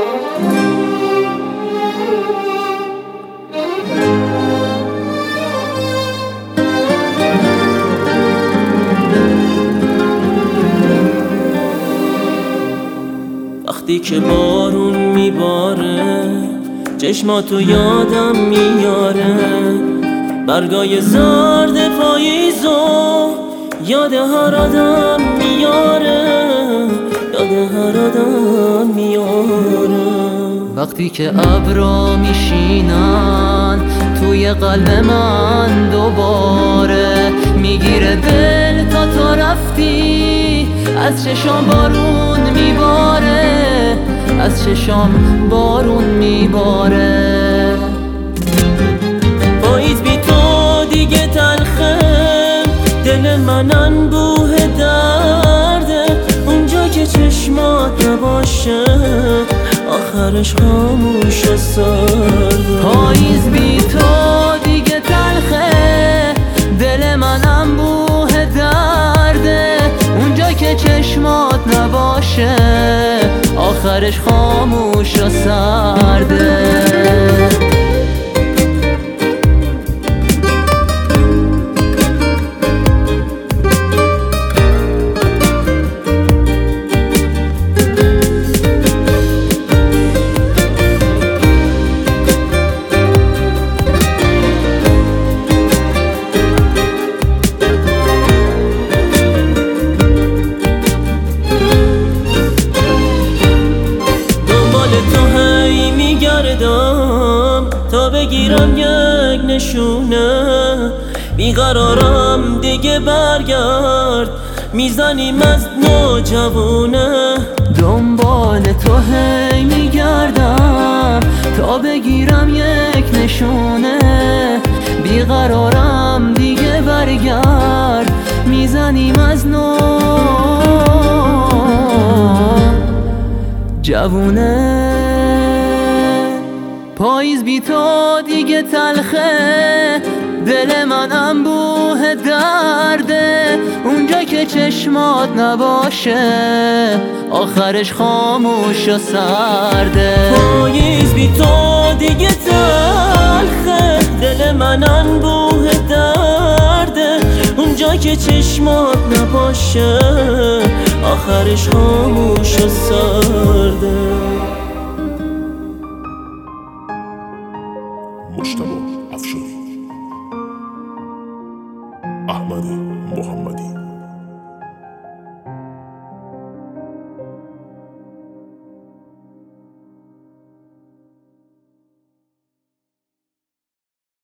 وقتی که بارون میباره چشماتو یادم میاره، برگای زرد پاییزو یاد هر آدم میاره، یاد هر آدم میاره. وقتی که ابرا میشینن توی قلب من دوباره، میگیره دل تا رفتی، از چشام بارون میباره، از چشام بارون میباره. پاییز بی تو دیگه تلخه، دل من انبوه درده، اونجا که چشمات نباشه آخرش خاموش و سرده. پاییز بی تو دیگه تلخه، دل من انبوه درده، اونجا که چشمات نباشه آخرش خاموش و سرده. تا بگیرم یک نشونه، بیقرارم دیگه برگرد، میزنیم از نو جوونه. دنبال تو هی میگردم تا بگیرم یک نشونه، بیقرارم دیگه برگرد، میزنیم از نو جوونه. پاییز بی تو دیگه تلخه، دل من انبوه درده، اونجا که چشمات نباشه آخرش خاموش و سرده. پاییز بی تو دیگه تلخه، دل من انبوه درده، اونجا که چشمات نباشه آخرش خاموش